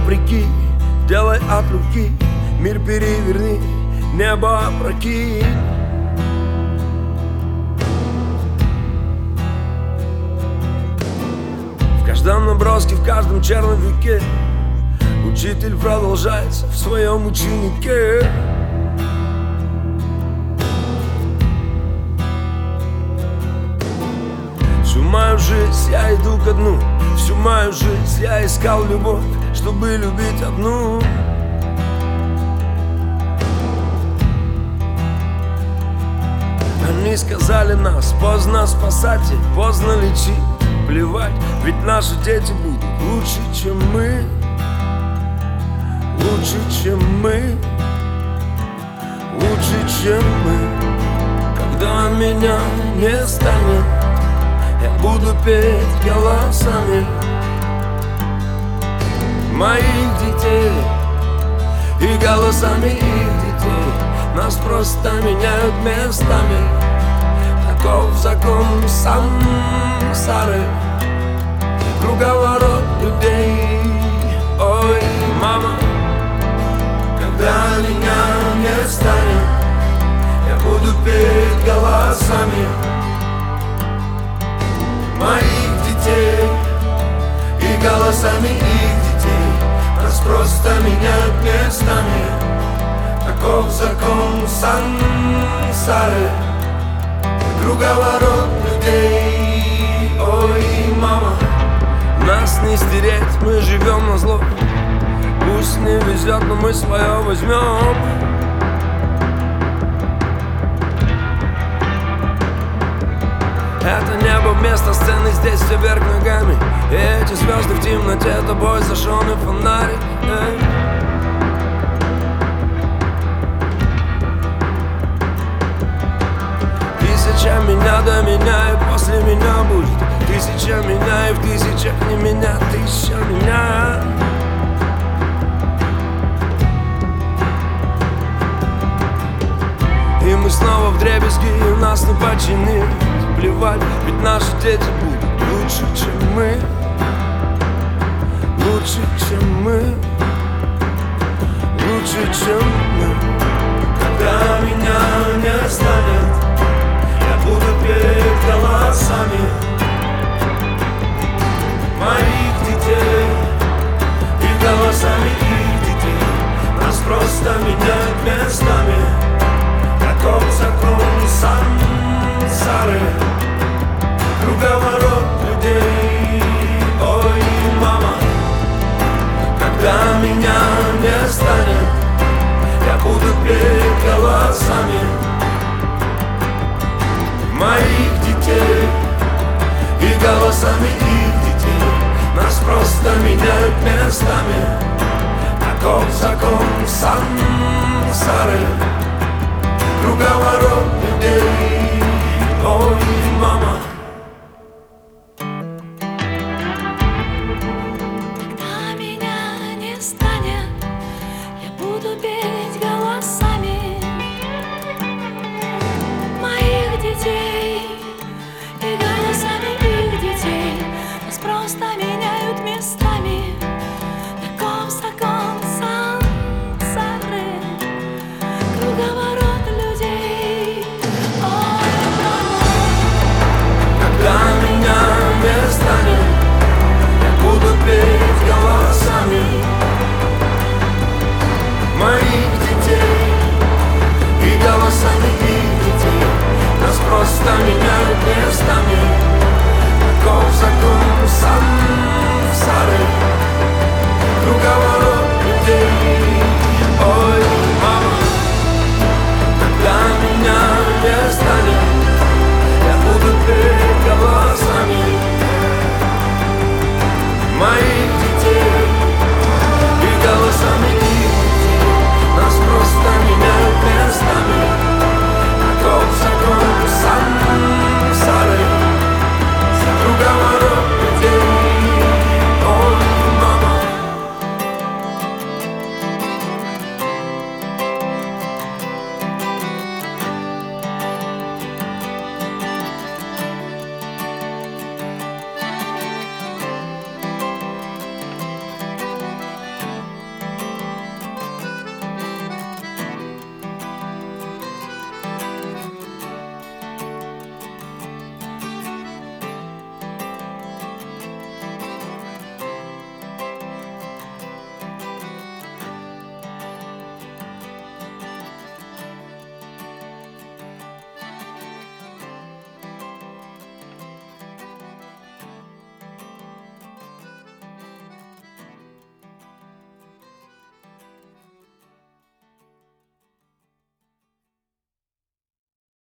вопреки, делай от руки, мир переверни, небо опрокинь. В каждом наброске, в каждом черновике учитель продолжается в своем ученике. Всю мою жизнь я иду ко дну, всю мою жизнь я искал любовь, чтобы любить одну. Они сказали нас, поздно спасать и поздно лечить. Плевать, ведь наши дети будут лучше, чем мы. Лучше, чем мы. Лучше, чем мы. Когда меня не станет, я буду петь голосами моих детей и голосами их детей. Нас просто меняют местами. Таков закон сансары, круговорот людей. Ой, мама, когда меня не станет, я буду петь голосами моих детей и голосами их детей. Нас просто меняют местами. Таков закон сансары, круговорот людей. Ой, мама, нас не стереть, мы живем на зло. Пусть не везет, но мы свое возьмем. Это небо вместо сцены, здесь все вверх ногами. И эти звезды в темноте, тобой зажженный фонарик. Тысяча меня до меня, и после меня будет тысяча меня, и в тысячах не меня, тысяча меня. И мы снова вдребезги, и нас не починить. Плевать, ведь наши дети будут лучше, чем мы. Лучше, чем мы. Лучше, чем мы. Когда меня не станет, я буду петь голосами моих детей и голосами их детей. Нас просто меняют местами. Таков закон сансары, круговорот людей. Ой, мама, когда меня не станет, я буду петь голосами моих детей и голосами их детей. Нас просто меняют местами. Таков закон сансары, круговорот людей. Ой, мама. Когда меня не станет, я буду петь голосами моих детей и голосами их детей. Нас просто меняют местами. Таков закон сансары, круговорот людей. Ой, мама. Когда меня не станет, я буду петь голосами моих детей и голосами их детей. Нас просто меняют местами. Таков закон сансары.